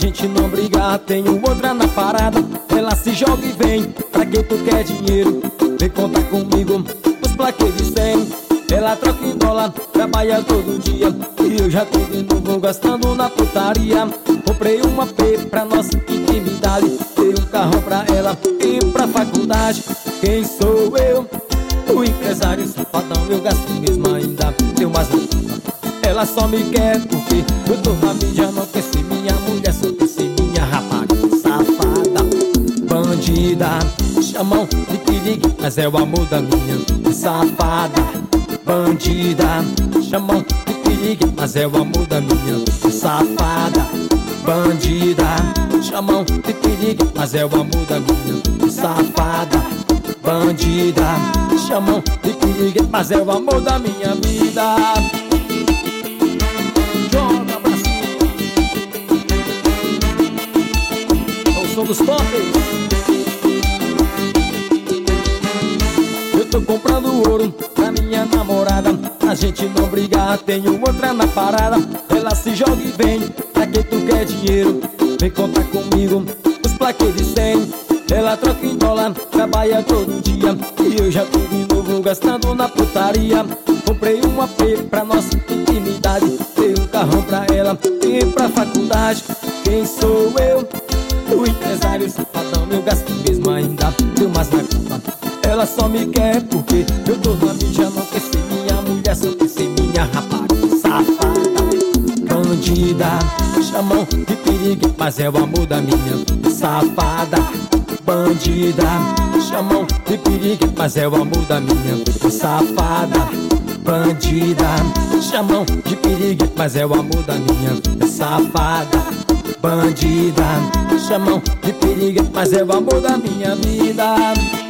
gente não brigar. Tenho outra na parada, ela se joga e vem. Pra que tu quer dinheiro? Vem contar comigo, os plaquês de 100. Ela troca em dólar, trabalha todo dia. E eu já tô de novo gastando na putaria. Comprei uma AP pra nossa intimidade. Dei um carro pra ela e pra faculdade. Quem sou eu? O empresário safadão. Eu gasto mesmo ainda, deu mais na conta. Ela só me quer porque eu tô na mídia. Não quer ser minha mulher, só quer ser minha rapaz. Safada, bandida, chamam de perigo, mas é o amor da minha. Safada, bandida, chamam de perigo, mas é o amor da minha. Safada, bandida, chamam de perigo, mas é o amor da minha. Safada, bandida, chamam de perigo, mas é o amor da minha vida. Joga pra cima. Eu sou dos tops. Eu tô comprando ouro pra minha namorada. A gente não briga, tenho outra na parada. Ela se joga e vem. Pra que tu quer dinheiro? Vem contar comigo, os plaquês de 100. Ela troca em dólar, trabalha todo dia. E eu já tô de novo gastando na putaria. Comprei um AP pra nossa intimidade. Dei um carrão pra ela e pra faculdade. Quem sou eu? O empresário safadão. Eu gasto mesmo ainda, deu mais na conta. Ela só me quer porque eu tô na mídia. Não quer ser minha mulher, só quer ser minha rapaz. Safada, bandida, chamam de perigo, mas é o amor da minha. Safada, bandida, chamam de perigo, mas é o amor da minha. Safada, bandida, chamam de perigo, mas é o amor da minha. Safada, bandida, chamam de perigo, mas é o amor da minha vida.